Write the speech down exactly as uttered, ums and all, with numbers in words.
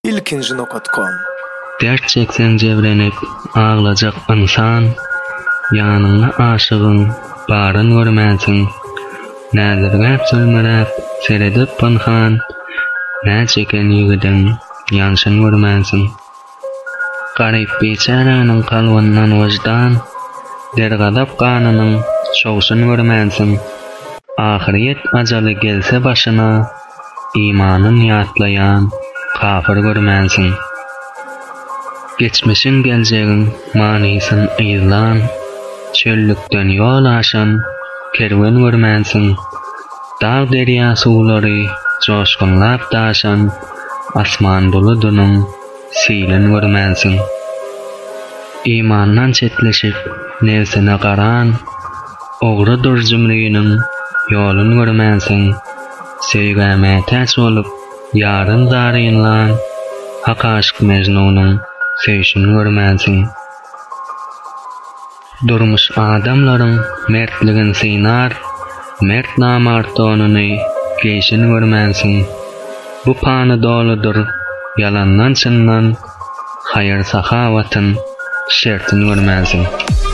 ilkinji nokta com. Dert çeksen jebrenip ağlajak insan, ýanyňa aşygyň baryn görmänsiň. Näzirgä sölmerep seredip pynhan, näçeken ýigidin ýanşyn görmänsiň. Garyp beçaranyň kalbyndan wajdan, dergadap ganynyň şowşyn görmänsiň. Ahiret ajaly gelse başyna, imanyn ýatlaýan kafir görmänsiň. Geçmişin geljegiň manysyny ýylan, çöllükden ýol aşan kerwen görmänsiň. Dağ derýa suwlary joşgunlap daşan, asman buludynyň silin görmänsiň. İmandan çetleşip nefsine garan, ogry durjumlygynyň ýolun görmänsiň. Söýgäme täs bolup ýaryn zarynlan, hak aşyk mejnunyň söýüşini görmänsiň. Durmuş adamlaryň mertligin synar, mert namartonyny geýşini görmänsiň. Bu pany doludur yalandan çyndan, haýyr sahawatyň şertini görmänsiň.